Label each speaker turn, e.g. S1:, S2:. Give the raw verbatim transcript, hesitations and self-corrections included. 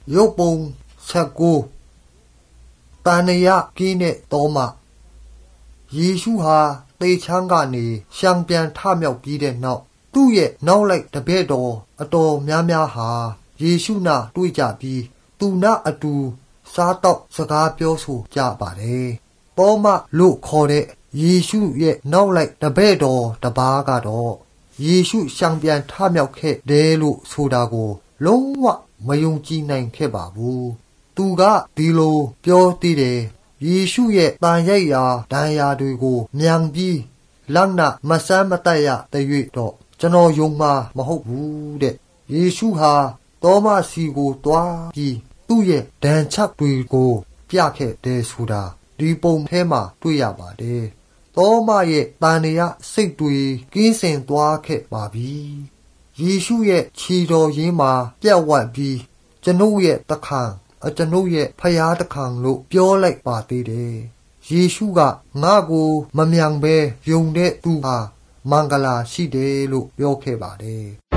S1: ရုပ်ပုံဆက်ကိုတန်နယကင်းတဲ့တောမယေရှုဟာသေချမ်းကနေရှံပြန်ထမြောက်ပြီးတဲ့နောက်သူ့ရဲ့နောက်လိုက်တပည့်တော်အတော်များများဟာယေရှုနာတွေ့ကြပြီးသူနာအတူစားတော့စကားပြောဆိုကြပါတယ်။တောမလို့ခေါ်တဲ့ယေရှုရဲ့နောက်လိုက်တပည့်တော်တပါးကတော့ယေရှုရှံပြန်ထမြောက်ခဲ့တယ်လို့ဆိုတာကိုလုံးဝမယုံကြည်နိုင်ခဲ့ပါဘူး။သူကဒီလိုပြောသေးတယ်ယေရှုရဲ့တန်ရိုက်ရာဒဏ်ရာတွေကိုမြန်ပြီးလမ်းနာမဆမ်းမတက်ရတဲ့၍တော့ကျွန်တော်ယုံမှာမဟုတ်ဘူးတဲ့ယေရှုဟာတောမစီကိုတွားပြီးသူ့ရဲ့ဒဏ်ချက်တွေကိုပြခဲ့တယ်ဆိုတာဒီပုံထဲမှာတွေ့ရပါတယ်တောမရဲ့တန်ရစိတ်တွေကင်းစင်သွားခဲ့ပါပြီယေရှုရဲ့ခြေတော်ရင်းမှာပြတ်ဝတ်ပြီးကျွန်ုပ်ရဲ့တခါအကျွန်ုပ်ရဲ့ဖျားတခံလို့ပြောလိုက်ပါသေးတယ်ယေရှုကငါ့ကိုမမြန်ပဲယုံတဲ့သူဟာမင်္ဂလာရှိတယ်လို့ပြောခဲ့ပါတယ်